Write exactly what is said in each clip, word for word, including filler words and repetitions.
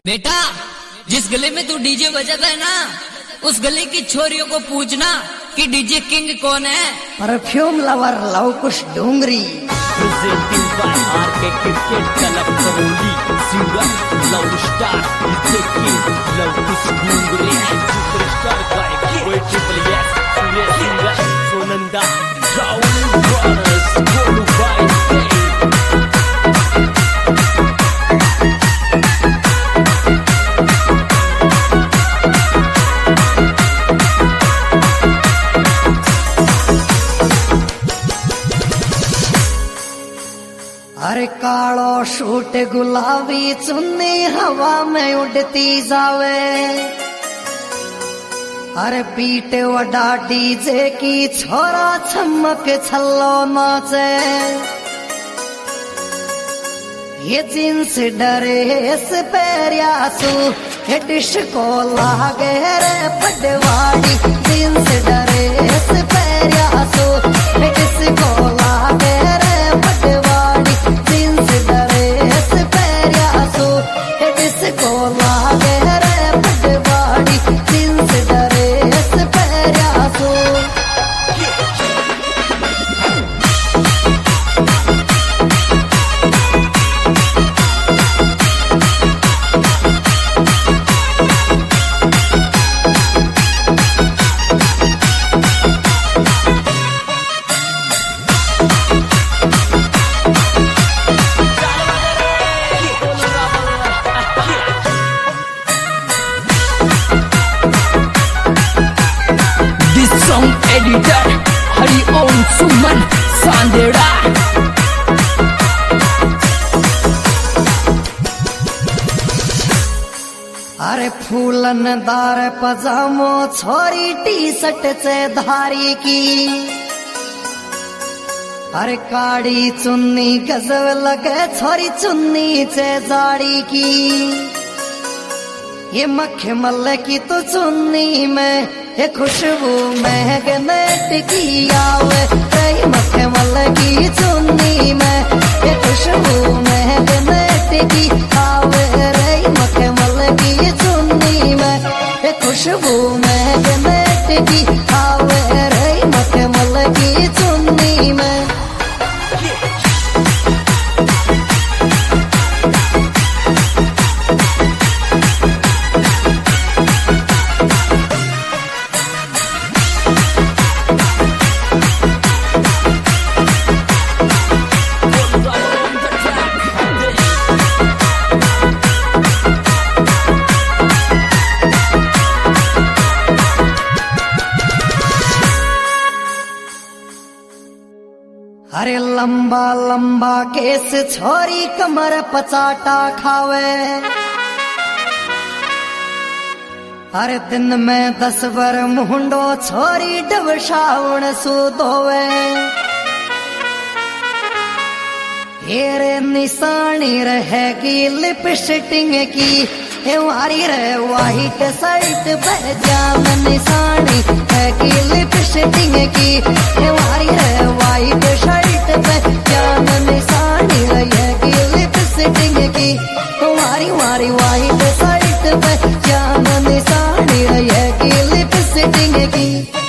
बेटा, जिस गले में तू डीजे बजाता है ना, उस गले की छोरियों को पूछना कि डीजे किंग कौन है। Perfume lover Love Kush Dongri Presenting by R K Cricket Club Karoli, singer Love Star, DJ King, Love Kush Dungre, superstar गायक Boy Triple S, Surya Singer, Sonanda, Raul Brothers, Golu by Day. अरे कालो shoot गुलाबी चुन्नी हवा में उड़ती जावे, अरे पीटे वडा डीजे की छोरा छमक छल्लो नाचे। ये जींस ड्रेस पेरियासू ये डिस्को लागे रे पटवाड़ी। जींस ड्रेस पेरियासू ये डिस्को लागे रे पटवाड़ी। जींस ड्रेस पेरियासू ये डिस्को लागे रे पटवाड़ी। जींस ड्रेस पेरियासू Editor Hari Om Suman Sandera. अरे फूलन दार पजामो छोरी टी शर्ट से धारी की। अरे काड़ी चुन्नी गजब लगे छोरी चुन्नी से जाड़ी की। ये मखमल की तो चुन्नी में ये खुशबू महकनेट की आवे। रही मखमल की चुन्नी में ये खुशबू महकनेट की आवे। रही मखमल की चुन्नी में ये खुशबू महकनेट की आवे। रही मखमल की चुन्नी में अरे लंबा लंबा केस छोरी कमर पचाटा खावे। अरे दिन में दस बार मुंडो छोरी डबशाउन सुधोवे। हेरे निशानी रहेगी लिपस्टिक की। हे वारी रे वाइट शर्ट पे जाम निशानी रहेगी लिपस्टिक की। हे वारी रे वाइट शर्ट पे जाम निशानी रहेगी लिपस्टिक की। वारी वारी वाइट शर्ट पे जाम निशानी रहेगी लिपस्टिक की।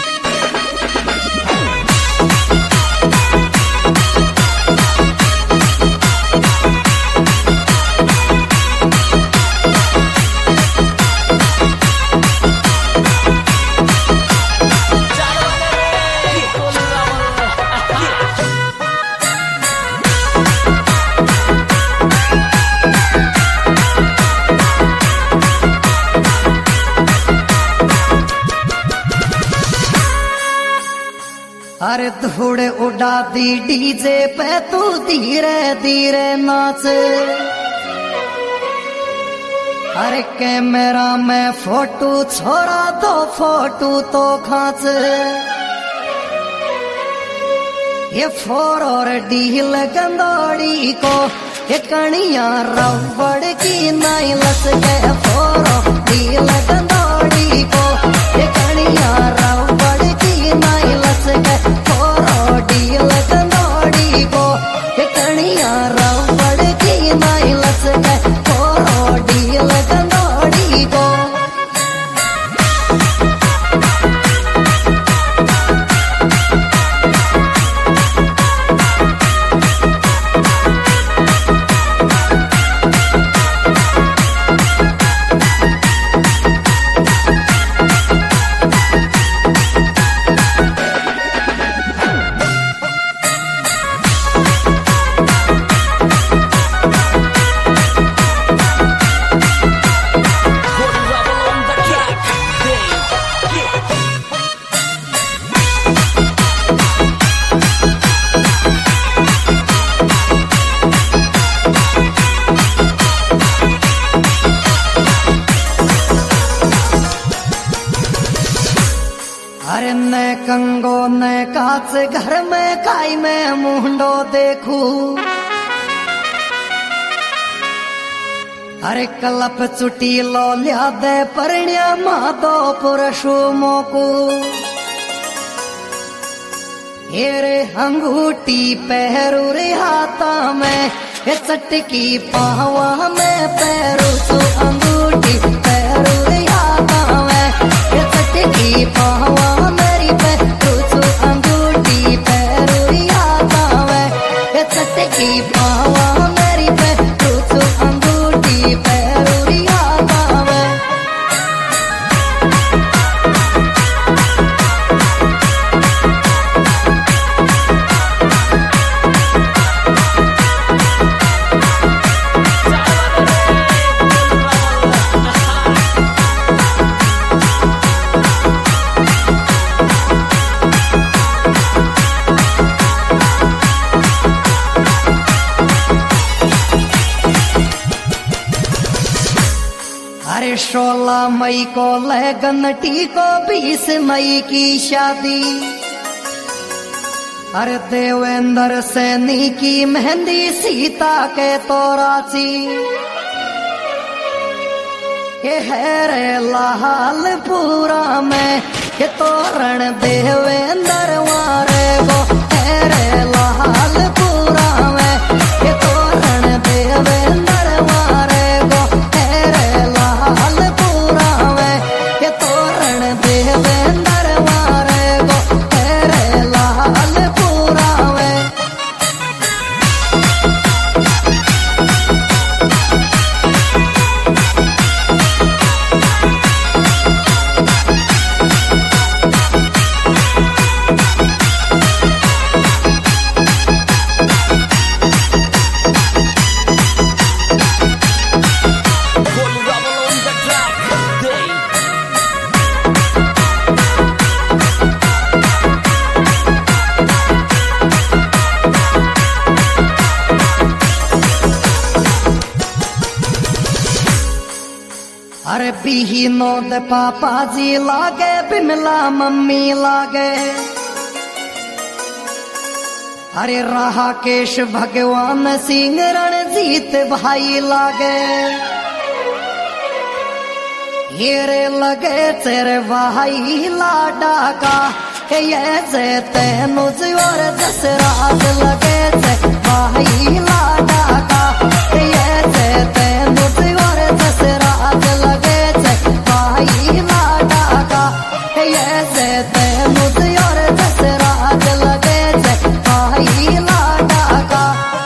अरे धूड़ उड़ा दी डीजे पे तू धीरे धीरे नाच। अरे कैमरा में फोटो छोड़ा दो फोटो तो खांच। ये फोर और डील गंदौड़ी को ये कणिया रबड़ की नाई लस गए। फोर और डील गंदौड़ी को ये कणिया रबड़ की नाई लस गए। फोर और डील गंदौड़ी को ये कणिया रबड़ की नाई लस गए। फोर और डील गंदौड़ी कंगो न काच घर में काई में मुंडो देखू अरे कलप चुटी लो लिया दे परण्या मातो पुरुषो मोकू हेरे अंगूठी पहरू रे हाथा में ये चटकी पावा में पैरू सो अंगूठी पहरू रे हाथा में ये चटकी पावा मेरी पैरू सो अंगूठी पहरू रे हाथा में ये चटकी पावा मेरी पैरू सो अंगूठी पहरू रे हाथा में अरे सोलह मई को लगन टी को बीस मई की शादी अरे देवेंद्र सैनी की मेहंदी सीता के तोराची ये है रे लालपुरा में ये तोरण देवेंद्र वारे गो है रे लालपुरा में ये तोरण देवेंद्र वारे गो है रे लालपुरा में ये तोरण देवेंद्र वारे गो है रे लालपुरा में अरे बिहीनो दे पापा जी लागे बिमला मम्मी लागे अरे रहा केश भगवान सिंह रणजीत भाई लागे हेरे लगे तेरे भाई लाडा का ये जे तेनुज और जसराज लगे जे भाई लाडा का ये जे तेनुज और जसराज लगे जे भाई लाडा का ये जे तेनुज और जसराज लगे जे भाई लाडा का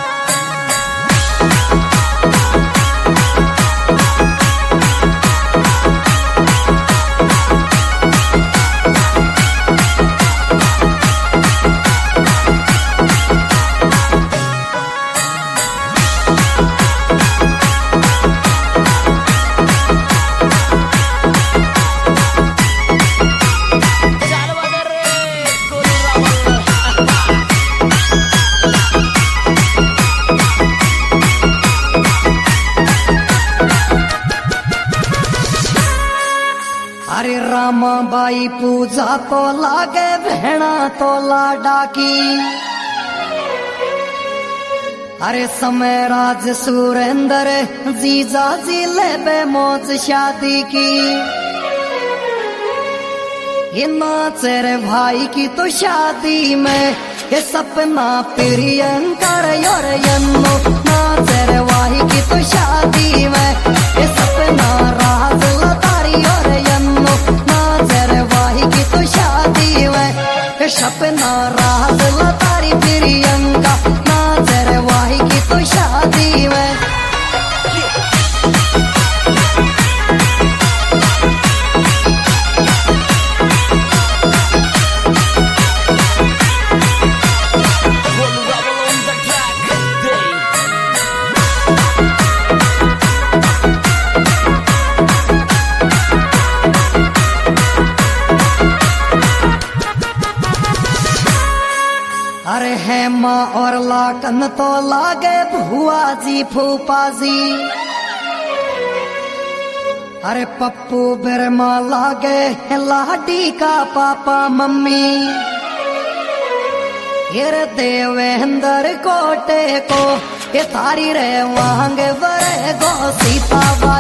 अरे रामाबाई पूजा तो लागे भेणा तो लाडा की अरे समय राज सुरेंद्र जीजा जी ले बे मौज शादी की ये नाचेरे भाई की तो शादी में ये सपना प्रियंकर और यन्नो नाचेरे भाई की तो शादी में ये सपना राज लतारी और यन्नो नाचेरे भाई की तो शादी में ये सपना राज लतारी प्रियंका नाचेरे भाई की तो शादी में अरे हेमा और लाकन तो लागे भुआ जी फूफा जी अरे पप्पू बिरमा लागे लाडी का पापा मम्मी, ये रे देवेंद्र कोटे को ये तारी रे वांग बरे गो सीता।